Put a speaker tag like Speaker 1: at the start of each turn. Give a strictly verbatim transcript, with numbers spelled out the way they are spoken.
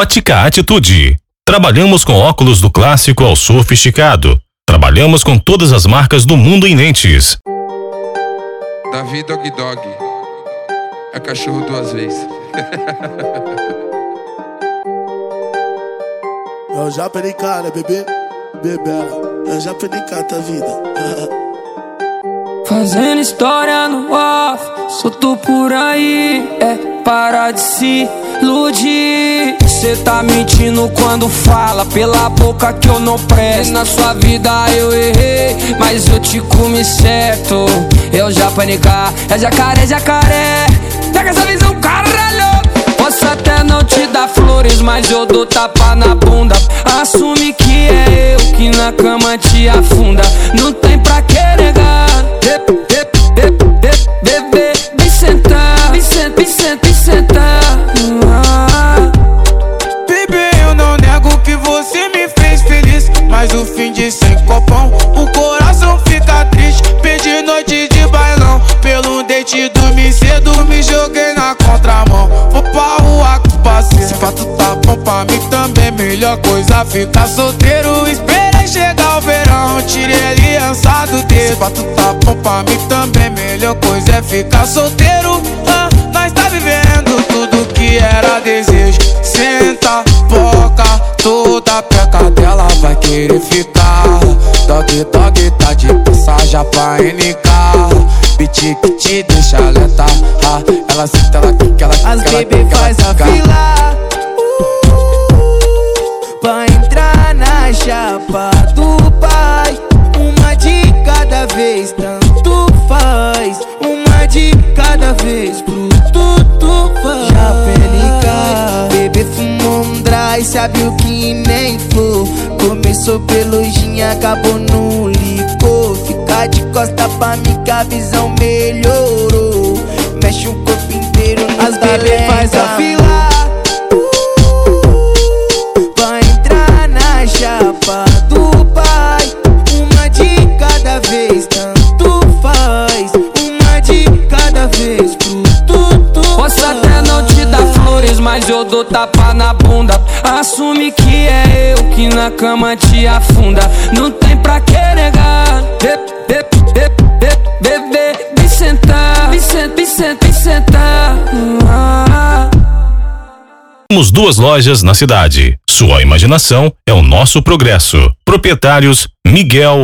Speaker 1: Ótica Atitude. Trabalhamos com óculos do clássico ao sofisticado. Trabalhamos com todas as marcas do mundo em lentes.
Speaker 2: Davi Dog Dog é cachorro duas vezes.
Speaker 3: Eu já perdi cara, bebê, bebela. Eu já perdi cara, tá vida.
Speaker 4: Fazendo história no off, solto por aí, é para de se iludir. Cê tá mentindo quando fala pela boca que eu não presto. Na sua vida eu errei, mas eu te comi certo. Eu já panicar, é jacaré, jacaré. Pega essa visão, caralho. Posso até não te dar flores, mas eu dou tapa na bunda. Assume que é eu que na cama te afunda. Não tem pra que negar. Bebê, vem sentar, vem sentar, vem sentar, vem sentar.
Speaker 5: Bebê, eu não nego que você me fez feliz, mas o fim de sem copão, o coração fica triste. Perdi noite de bailão, pelo date dormi cedo, me joguei na contramão. Vou pra rua com parceiro, se fato tá bom pra mim também. Melhor coisa ficar solteiro, esperei chegar o verão, tirei a aliança do dedo. Se fato tá bom pra mim também, melhor coisa é ficar solteiro. ah, Nós tá vivendo tudo que era desejo. Senta, boca, toda peca dela vai querer ficar. Dog, dog, tá de passagem pra N K. Beat que te deixa lenta, ah, ela senta, ela quica, ela quica.
Speaker 6: As bebê faz a fila pra entrar na chapa do pai. Uma de cada vez, tanto faz. Uma de cada vez, pro tudo faz. Já penica, bebê fumou um dry, sabe o que nem for. Começou pelo gin, acabou no licor. Fica de costa pra mim que a visão melhorou. Mexe o corpo inteiro no As bebê faz a fila pra entrar na chapa do pai. Uma de cada vez, tanto faz. Uma de cada vez, pro tudo.
Speaker 4: Posso até não te dar flores, mas eu dou tapa na bunda. Assume que é eu que na cama te afunda. Não tem pra que negar. Bebê, vem sentar, vem sentar, vem sentar, vem sentar. Ah.
Speaker 1: Temos duas lojas na cidade. Sua imaginação é o nosso progresso. Proprietários Miguel